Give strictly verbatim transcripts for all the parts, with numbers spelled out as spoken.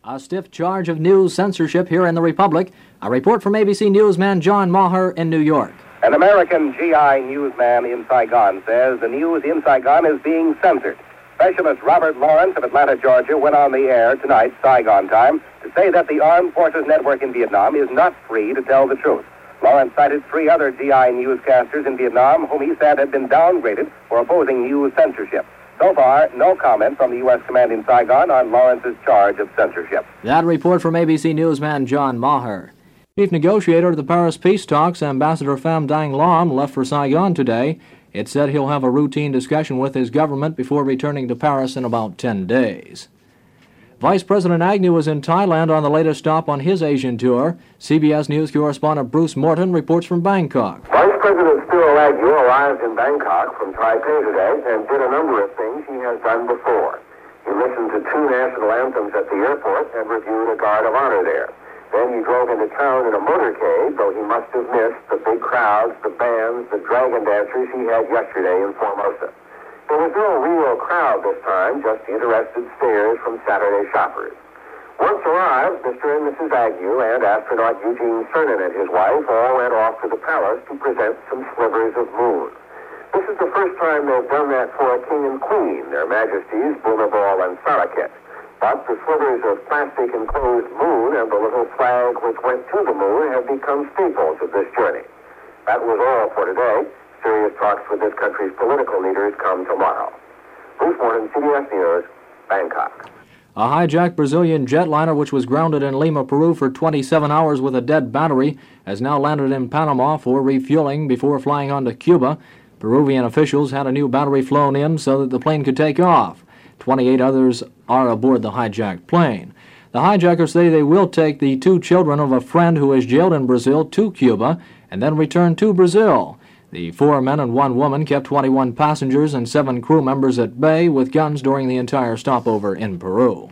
A stiff charge of news censorship here in the Republic. A report from A B C Newsman John Maher in New York. An American G I newsman in Saigon says the news in Saigon is being censored. Specialist Robert Lawrence of Atlanta, Georgia, went on the air tonight, Saigon time, to say that the Armed Forces Network in Vietnam is not free to tell the truth. Lawrence cited three other G I newscasters in Vietnam whom he said had been downgraded for opposing news censorship. So far, no comment from the U S command in Saigon on Lawrence's charge of censorship. That report from A B C Newsman John Maher. Chief negotiator of the Paris peace talks, Ambassador Pham Dang Lam, left for Saigon today. It said he'll have a routine discussion with his government before returning to Paris in about ten days. Vice President Agnew was in Thailand on the latest stop on his Asian tour. C B S News correspondent Bruce Morton reports from Bangkok. Vice President Cyril Agnew arrived in Bangkok from Taipei today and did a number of things he has done before. He listened to two national anthems at the airport and reviewed a guard of honor there. Then he drove into town in a motorcade, though he must have missed the big crowds, the bands, the dragon dancers he had yesterday in Formosa. There was no real crowd this time, just interested stares from Saturday shoppers. Once arrived, Mister and Missus Agnew and astronaut Eugene Cernan and his wife all went off to the palace to present some slivers of moon. This is the first time they've done that for a king and queen, their majesties Bhumibol and Sarakhet. But the slivers of plastic-enclosed moon and the little flag which went to the moon have become staples of this journey. That was all for today. Serious talks with this country's political leaders come tomorrow. Bruce Morton, C B S News, Bangkok. A hijacked Brazilian jetliner which was grounded in Lima, Peru for twenty-seven hours with a dead battery has now landed in Panama for refueling before flying on to Cuba. Peruvian officials had a new battery flown in so that the plane could take off. twenty-eight others are aboard the hijacked plane. The hijackers say they will take the two children of a friend who is jailed in Brazil to Cuba and then return to Brazil. The four men and one woman kept twenty-one passengers and seven crew members at bay with guns during the entire stopover in Peru.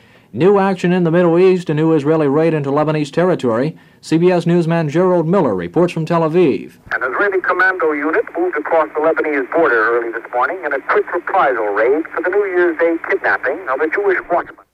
New action in the Middle East, a new Israeli raid into Lebanese territory. C B S newsman Gerald Miller reports from Tel Aviv. An Israeli commando unit moved across the Lebanese border early this morning in a quick reprisal raid for the New Year's Day kidnapping of a Jewish watchman.